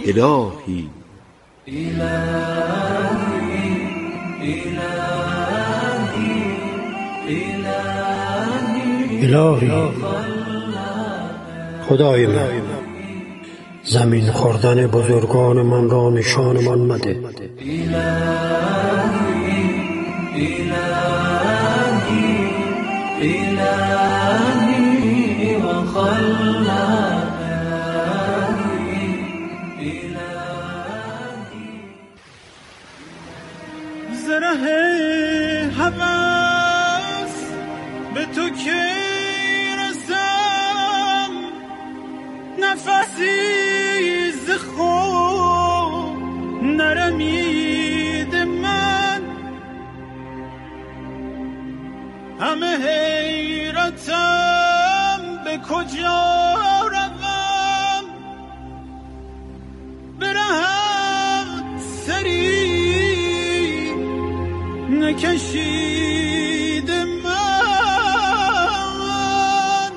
الهی الهی خدای من، زمین خوردن بزرگان من را نشان من مده. الهی و زره هوس به تو که رسم، نفسی ز خود نرمید من، همه حیرتم به کجا روم، برهت سری نکشید من،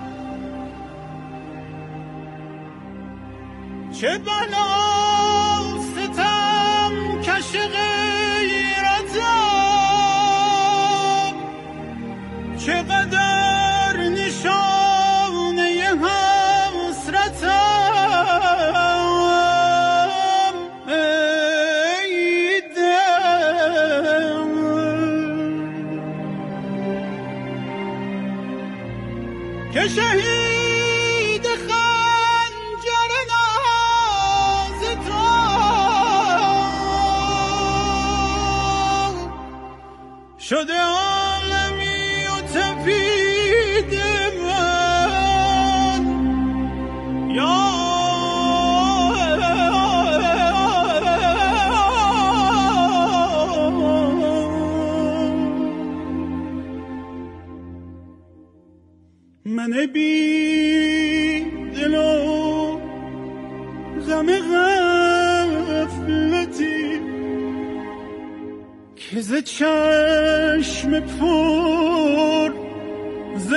چه بلا ستم کش غیرتم، چقدر نشانه حسرتم، ای دل که شهید خنجر ناز تو شده عالمی و تپید من، یا من بی دل و غم غفلتی که ز چشم پر ز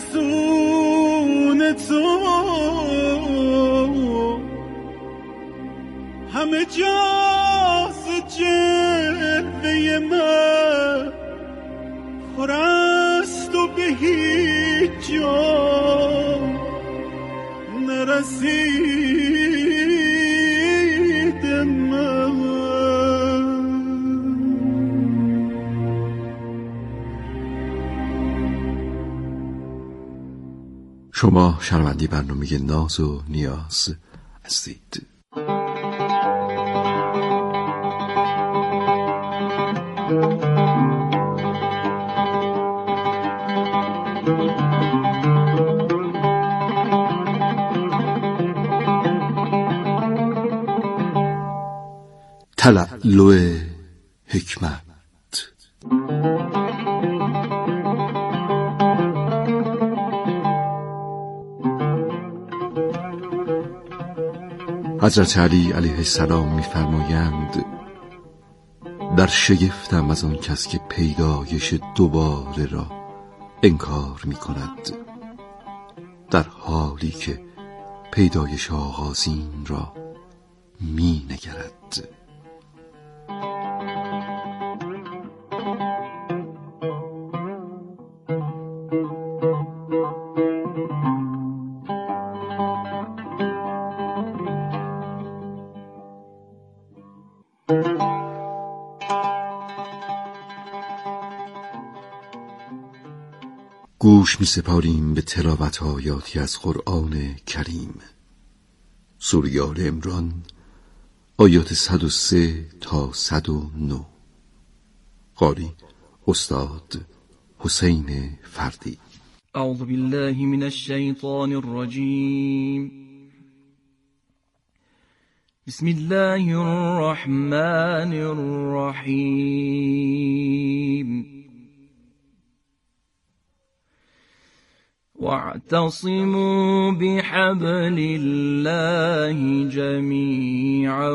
فسون تو همه جا ز جلوه من پر است و به هیچ جا نرسید من. شما شنونده برنامه ناز و نیاز هستید. تلالو حکمت. حضرت علی علیه السلام می‌فرمایند در شگفتم از آن کس که پیدایش دوباره را انکار می‌کند، در حالی که پیدایش آغازین را می‌نگرد. گوش می سپاریم به تلاوت آیاتی از قرآن کریم. سوره آل عمران آیات 103 تا 109. قاری استاد حسین فردی. اعوذ بالله من الشیطان الرجیم. بسم الله الرحمن الرحیم. واعتصموا بحبل الله جميعا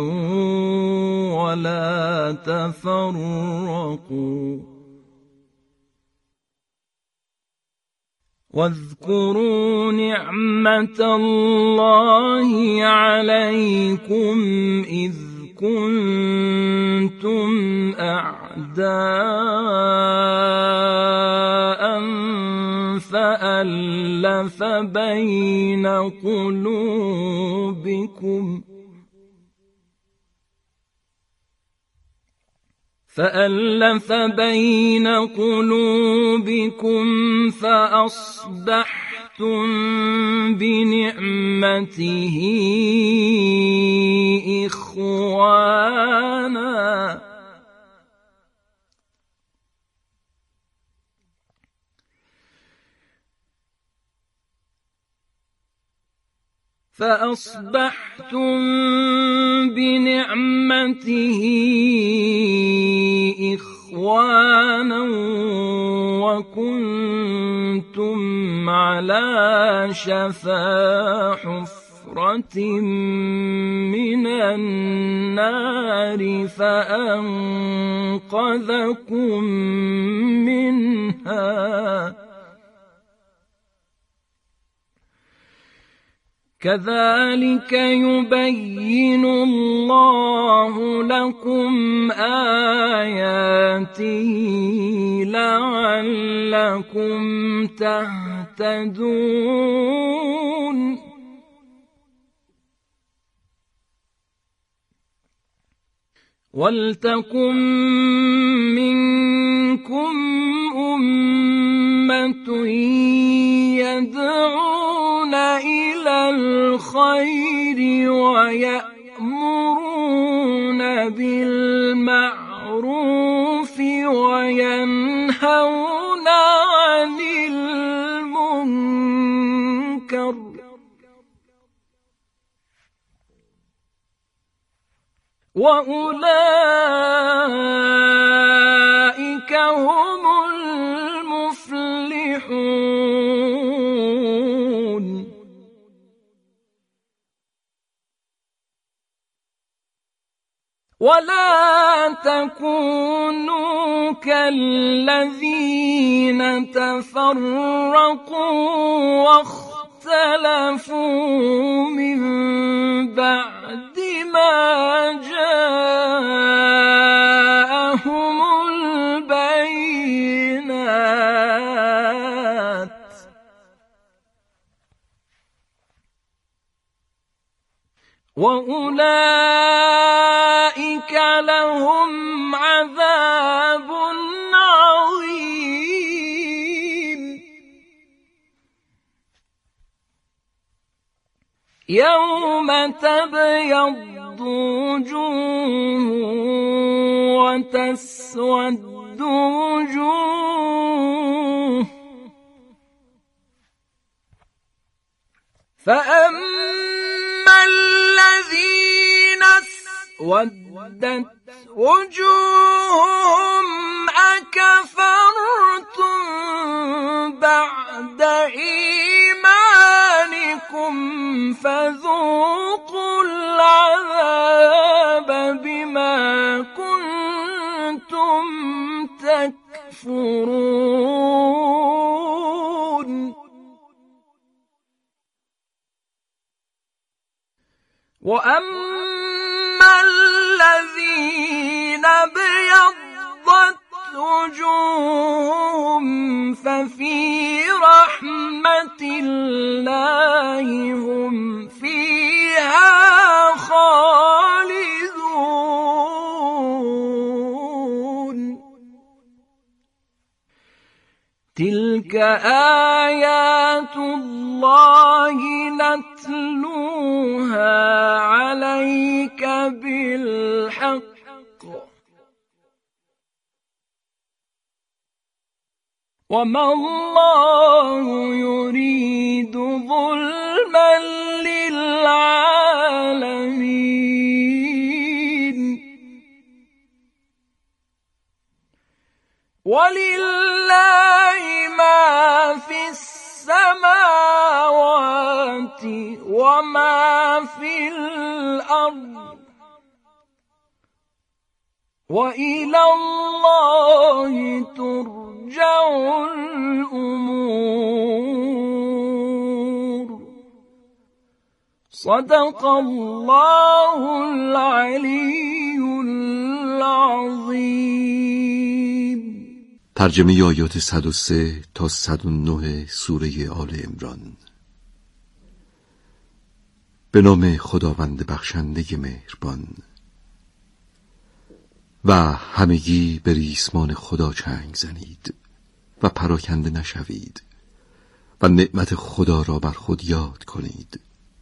ولا تفرقوا واذكروا نعمة الله عليكم إذ كنتم أعداء فألف بين قلوبكم فأصبحتم بنعمته إخوانا وكنتم على شفا حفرة من النار فأنقذكم منها كذلك يبين الله لكم آياته لعلكم تهتدون ولتكن منكم أمة يدعون إلى الخير ويأمرون بالمعروف وينهون عن المنكر وأولئك هم المفلحون ولا تكونوا كالذين تفرقوا واختلفوا من بعد ما جاءهم البينات وأولئك لهم عذاب عظيم يوم تبيض وجوه وتسود وجوه فأما الذين اسودت وجوههم أكفرتم بعد إيمانكم فذوقوا العذاب بما كنتم تكفرون وأما الذين ابيضت وجوههم ففي رحمة الله هم فيها خالدون تلك آيات الله نتلوها عليك بالحق وما الله يريد ظلما للعالمين ولله ما في السماوات وما في الأرض وإلى الله ترجع الأمور صدق الله العلی العظیم. ترجمه آیات 103 تا 109 سوره آل عمران. به نام خداوند بخشنده مهربان. و همگی به ریسمان خدا چنگ زنید و پراکنده نشوید و نعمت خدا را بر خود یاد کنید،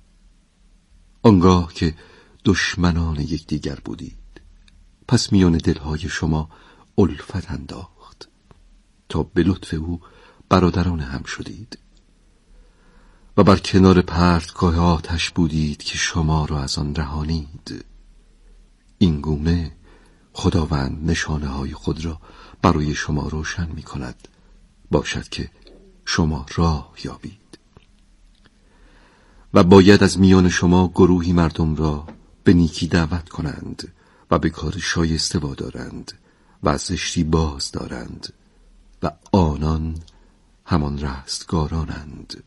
آنگاه که دشمنان یکدیگر بودید، پس میان دلهای شما الفت انداخت تا به لطف او برادران هم شدید و بر کنار پرتگاه آتش بودید که شما را از آن رهانید. این گونه خداوند نشانه های خود را برای شما روشن می کند، باشد که شما راه یابید. و باید از میان شما گروهی مردم را به نیکی دعوت کنند و به کار شایسته وادارند و از زشتی باز دارند و آنان همان رستگارانند.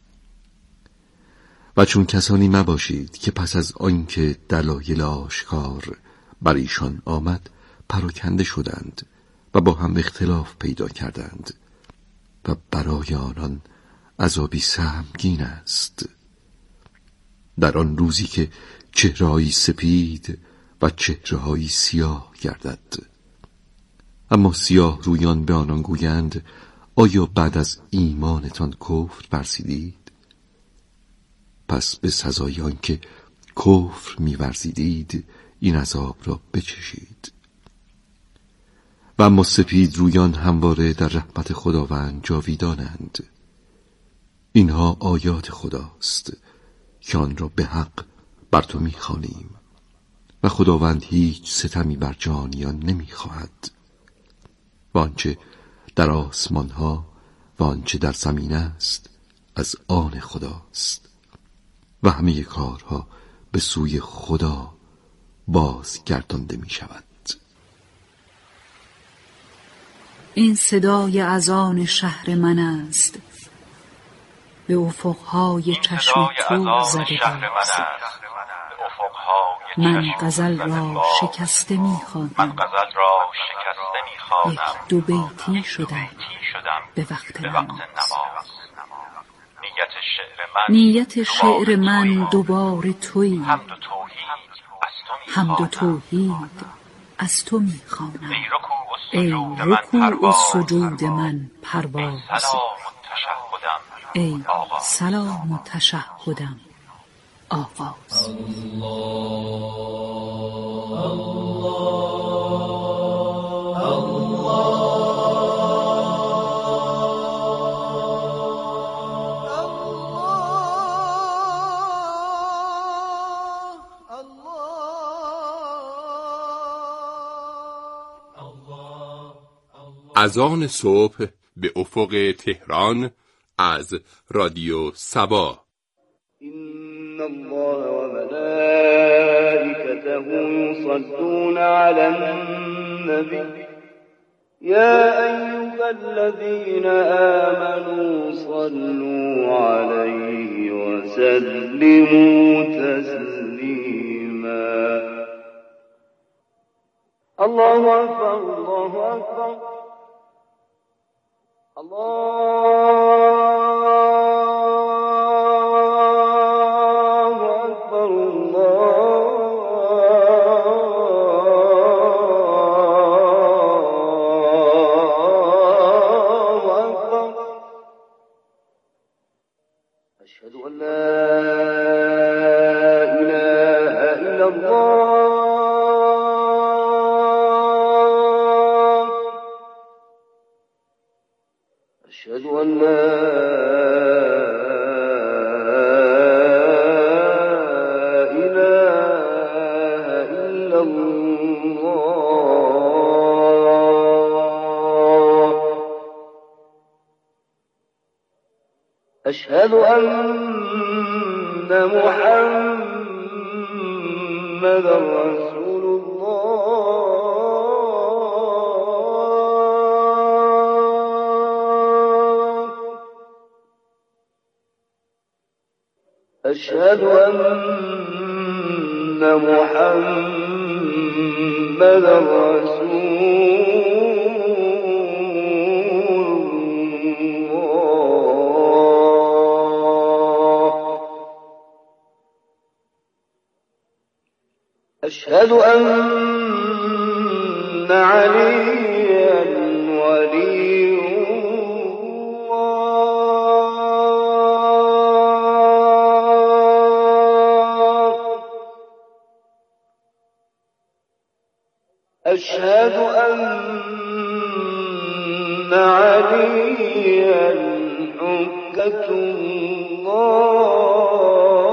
و چون کسانی مباشید که پس از آنکه دلایل آشکار بر ایشان آمد پراکنده شدند و با هم اختلاف پیدا کردند و برای آنان عذابی سهمگین است. در آن روزی که چهره‌هایی سپید و چهره‌هایی سیاه گردد. اما سیاه رویان به آنان گویند آیا بعد از ایمانتان کفر ورزیدید؟ پس به سزای آنکه کفر می‌ورزیدید این عذاب را بچشید. و اما سپید رویان همواره در رحمت خداوند جاویدانند. اینها آیات خداست که آن را به حق بر تو می‌خوانیم و خداوند هیچ ستمی بر جانیان نمی‌خواهد. و آنچه در آسمان‌ها و آنچه در زمین است از آن خداست و همه کارها به سوی خدا بازگردانده می‌شود. این صدای اذان شهر من است، به افقهای چشم تو زده باز. من غزل را شکسته می‌خوانم، یک دو بیتی شدم به وقت نماز. نیت شعر من دوباره تویی، حمد و توحید از تو می‌خوانم. ای رکوع و سجود من پرواز، ای سلام و تشهدم آغاز. اذان صبح به افق تهران از رادیو سبا. إن الله وملائكته يصلون على النبي يا أيها الذين آمنوا صلوا عليه وسلموا تسليما. الله أكبر الله أكبر الله أكبر الله أكبر. أشهد أن لا إله إلا الله. أشهد أن لا إله إلا الله. أشهد أن محمدا رسول الله. أشهد أن محمدا رسول الله. أشهد أن عليا ولي الله. أشهد أن عليا حجة الله.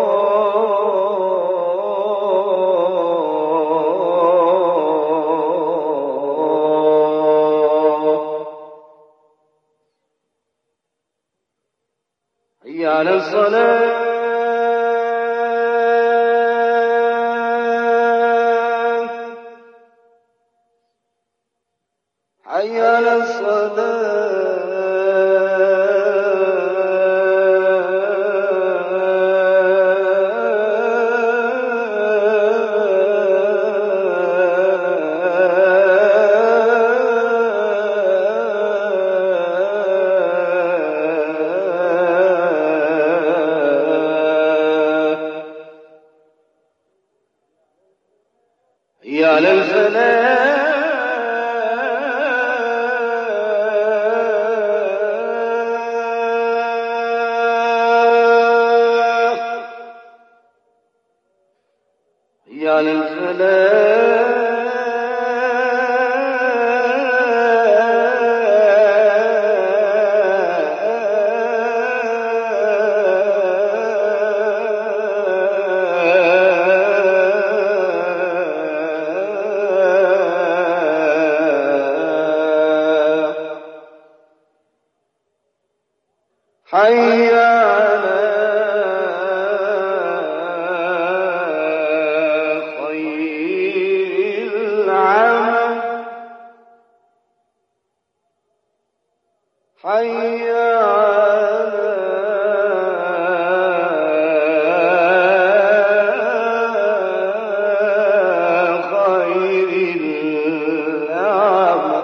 حي على الصلاة. حي على حي على الفلاح. حي على الفلاح. حي على خير العمل. حي على خير العمل.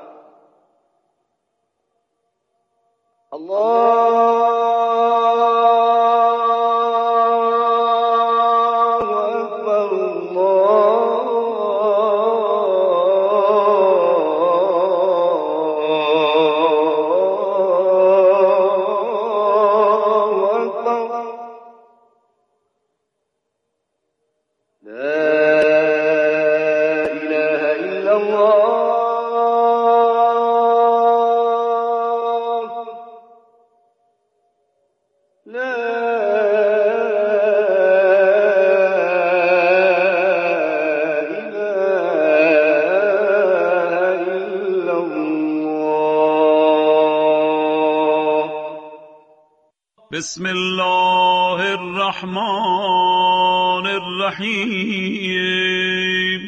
بسم الله الرحمن الرحیم.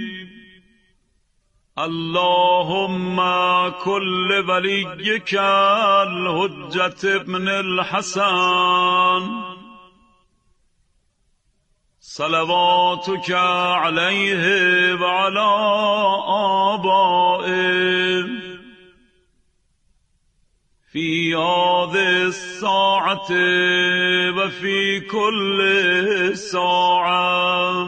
اللهم كل وليك الحجة ابن الحسن صلواتك عليه وعلى آبائه في هذه الساعة وفي كل ساعة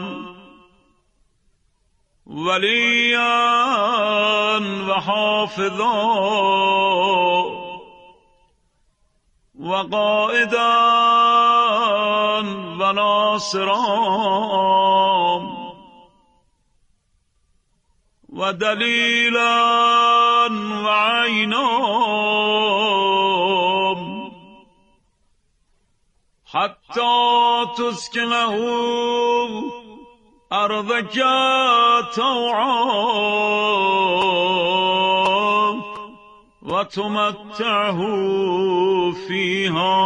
وليا وحافظا وقائدا وناصرا ودليلا وعينا حتى تسكنه أرضك طوعا وتمتعه فيها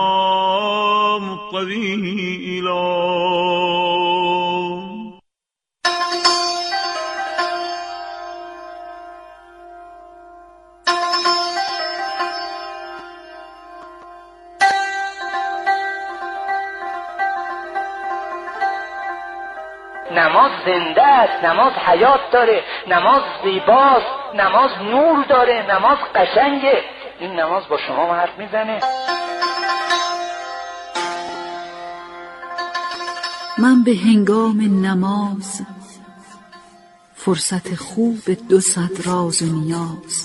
طويلا. نماز زنده است، نماز حیات داره، نماز زیباست، نماز نور داره، نماز قشنگه. این نماز با شما حرف میزنه. من به هنگام نماز فرصت خوب 200 راز و نیاز،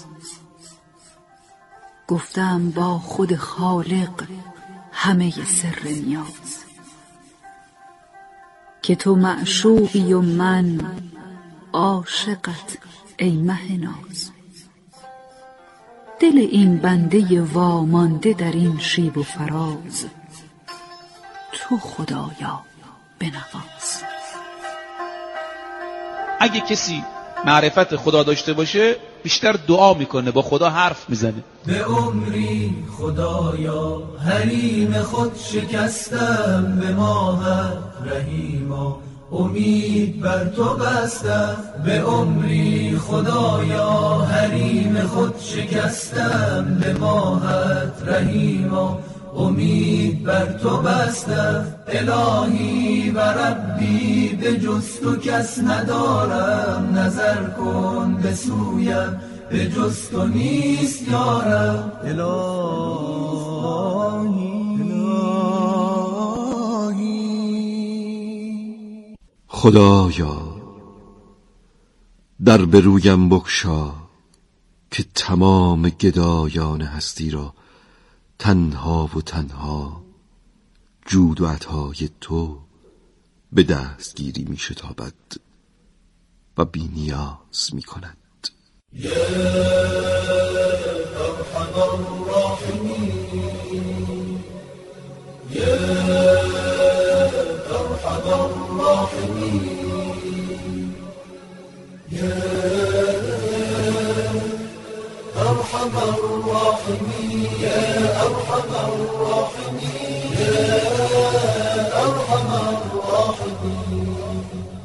گفتم با خود خالق همه سر نیاز، که تو معشوقی و من عاشقت ای مه ناز. دل این بنده وامانده در این شیب و فراز، تو خدایا بنواز. اگه کسی معرفت خدا داشته باشه بیشتر دعا میکنه، با خدا حرف میزنه. به عمری خدایا حریم خود شکستم، به ماهت رحیما امید بر تو بستم. به عمری خدایا حریم خود شکستم، به ماهت رحیما امید بر تو بستم. الهی و ربی به جز تو کس ندارم، نظر کن به سویم به جز تو نیست یارم. خدایا در برویم بگشا، که تمام گدایان هستی را تنها و تنها جود و عطای تو به دستگیری می شتابد و بی نیاز می کند. یا ارحم الراحمین، یا ارحم الراحمین، یا ارحم الراحمین، یا ارحم الراحمین، یا ارحم الراحمین.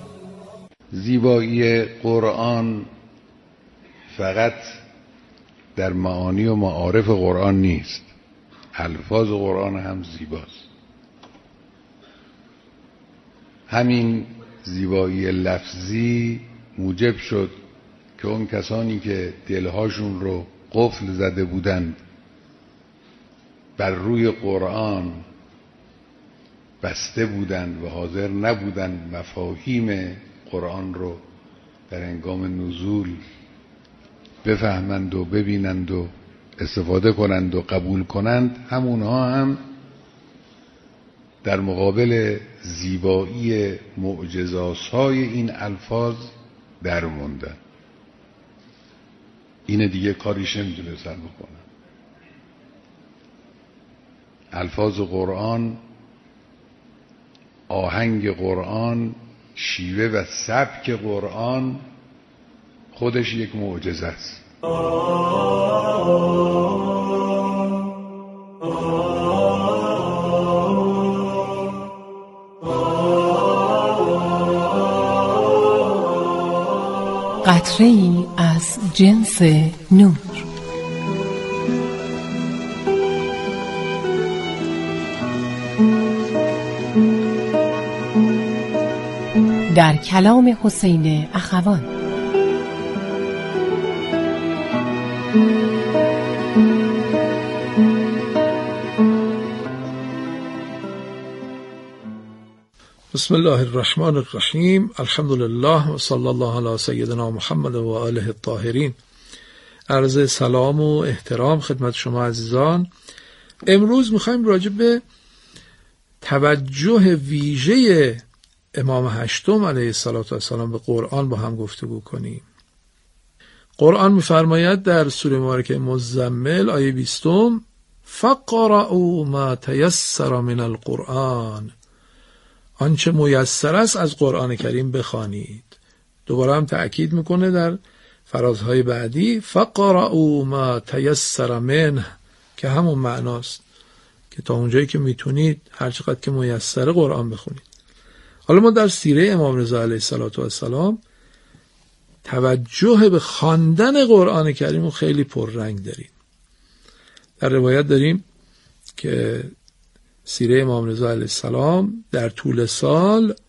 زیبایی قرآن فقط در معانی و معارف قرآن نیست، الفاظ قرآن هم زیباست. همین زیبایی لفظی موجب شد که اون کسانی که دلهاشون رو قفل زده بودند بر روی قرآن بسته بودند و حاضر نبودند مفاهیم قرآن رو در هنگام نزول بفهمند و ببینند و استفاده کنند و قبول کنند، همونها هم در مقابل زیبایی معجزات‌های این الفاظ در موندن. این دیگه کاریش نمیتونستن بکنن. الفاظ قرآن، آهنگ قرآن، شیوه و سبک قرآن خودش یک معجزه است. قطره‌ای از جنس نور. در کلام حسین اخوان. بسم الله الرحمن الرحیم. الحمد لله و صلی الله علی سیدنا محمد و آله الطاهرین. عرض سلام و احترام خدمت شما عزیزان. امروز میخوایم راجع به توجه ویژه امام هشتم علیه السلام به قرآن با هم گفتگو کنیم. قرآن می‌فرماید در سوره مبارکه مزمل آیه 20: فقرؤوا ما تیسر من القرآن، آنچه میسر است از قرآن کریم بخوانید. دوباره هم تأکید میکنه در فرازهای بعدی فقرؤوا ما تیسر منه، که همون معناست که تا اونجایی که میتونید هر چقدر که میسر قرآن بخونید. حالا ما در سیره امام رضا علیه السلام توجه به خواندن قرآن کریم خیلی پررنگ داریم. در روایت داریم که سیره امام رضا علیه السلام در طول سال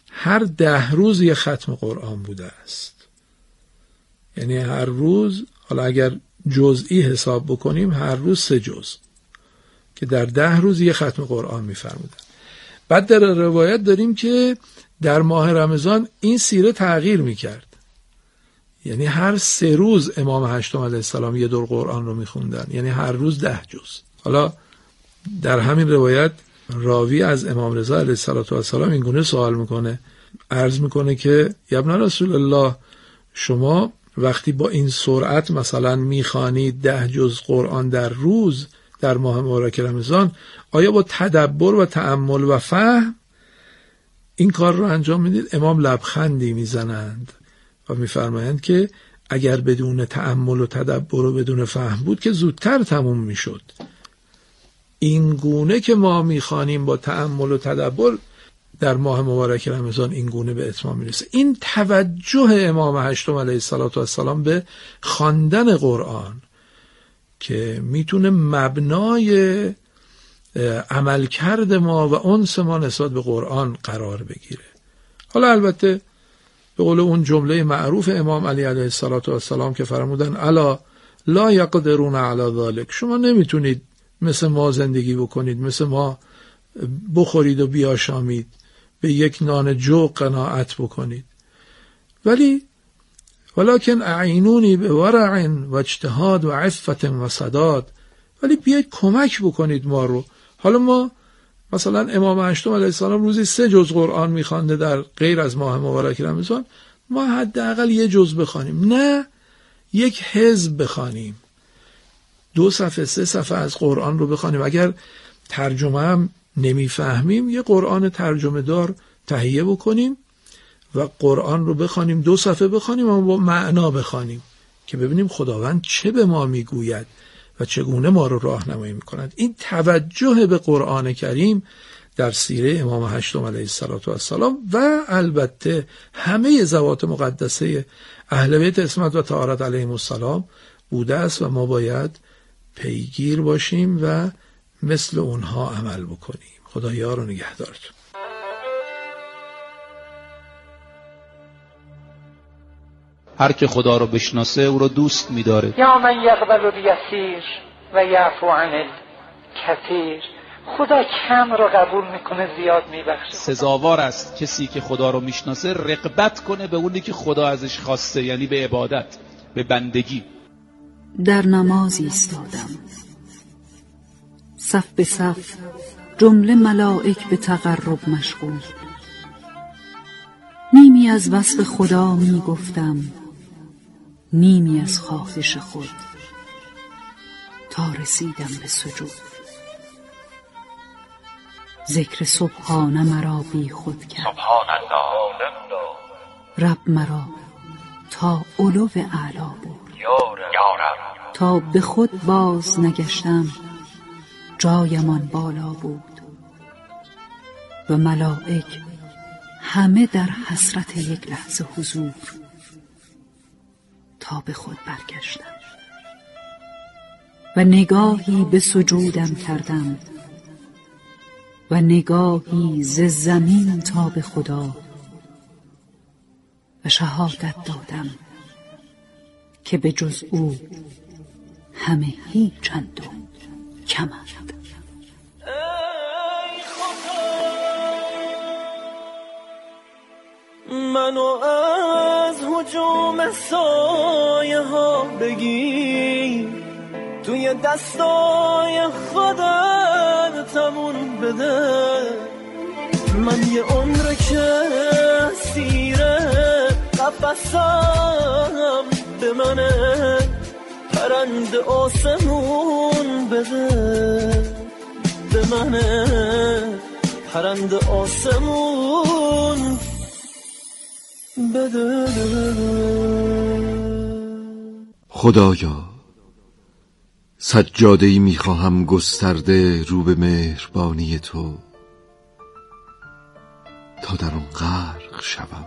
هر 10 روز یه ختم قرآن بوده است. یعنی هر روز، حالا اگر جزئی حساب بکنیم، هر روز 3 جزء که در 10 روز یه ختم قرآن می‌فرمودن. بعد در روایت داریم که در ماه رمضان این سیره تغییر می‌کرد. یعنی هر 3 روز امام هشتم علیه السلام یه دور قرآن رو می‌خوندن، یعنی هر روز 10 جزء. حالا در همین روایت راوی از امام رضا علیه السلام این گونه سوال میکنه، عرض میکنه که یا ابن رسول الله، شما وقتی با این سرعت مثلا میخوانید 10 جزء قرآن در روز در ماه مبارک رمضان، آیا با تدبر و تأمل و فهم این کار رو انجام میدید؟ امام لبخندی میزنند و میفرمایند که اگر بدون تأمل و تدبر و بدون فهم بود که زودتر تموم میشد. این گونه که ما میخوانیم با تأمل و تدبر در ماه مبارک رمضان این گونه به اتمام میرسه. این توجه امام هشتم علیه السلام به خواندن قرآن که میتونه مبنای عملکرد ما و انس ما نسبت به قرآن قرار بگیره. حالا البته به قول اون جمله معروف امام علی علیه السلام که فرمودن الا لا یقدرون علی ذلک، شما نمیتونید مثل ما زندگی بکنید، مثل ما بخورید و بیاشامید، به یک نان جو قناعت بکنید، ولکن اعینونی به ورع و اجتهاد و عفت و صداد، ولی بیاید کمک بکنید ما رو. حالا ما مثلا امام هشتم علیه السلام روزی 3 جزء قرآن میخوانده در غیر از ماه مبارک رمضان، ما حداقل 1 جزء بخوانیم، نه 1 حزب بخوانیم، 2 صفحه 3 صفحه از قرآن رو بخوانیم. اگر ترجمه هم نمیفهمیم یه قرآن ترجمه دار تهیه بکنیم و قرآن رو بخوانیم، 2 صفحه بخوانیم اما با معنا بخوانیم که ببینیم خداوند چه به ما میگوید و چگونه ما رو راهنمایی میکند. این توجه به قرآن کریم در سیره امام هشتم علیه السلام و البته همه ذوات مقدسه اهل بیت عصمت و طهارت علیهم السلام بوده است و ما باید پیگیر باشیم و مثل اونها عمل بکنیم. خدایا رو نگهدارتون. هر که خدا رو بشناسه او رو دوست می‌داره. یا من یقبل الیسیر و یعفو عن الکثیر، خدا کم رو قبول میکنه زیاد میبخشه. سزاوار است کسی که خدا رو میشناسه رغبت کنه به اونی که خدا ازش خواسته، یعنی به عبادت، به بندگی. در نماز ایستادم، صف به صف جمله ملائک به تقرب مشغول، نیمی از وصف خدا می گفتم، نیمی از خواهش خود، تا رسیدم به سجود. ذکر سبحان مرا بی خود کرد، رب مرا تا علو اعلا بود. تا به خود باز نگشتم جایمان بالا بود و ملائک همه در حسرت یک لحظه حضور. تا به خود برگشتم و نگاهی به سجودم کردم و نگاهی ز زمین تا به خدا و شهادت دادم که به جز او همه هیچند و کمند. منو از هجوم سایه ها بگیر، توی دستای خودت تمون بده. من یه عمر که سیره قفصم به منه، پرند آسمون بده به منه، پرند آسمون بده. خدایا سجاده‌ای می‌خواهم گسترده رو به مهربانی تو، تا در آن غرق شوم،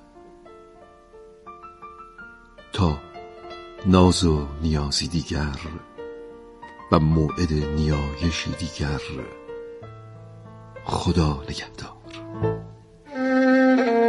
تا ناز و نیازی دیگر و موعد نیایشی دیگر. خدا نگهدار.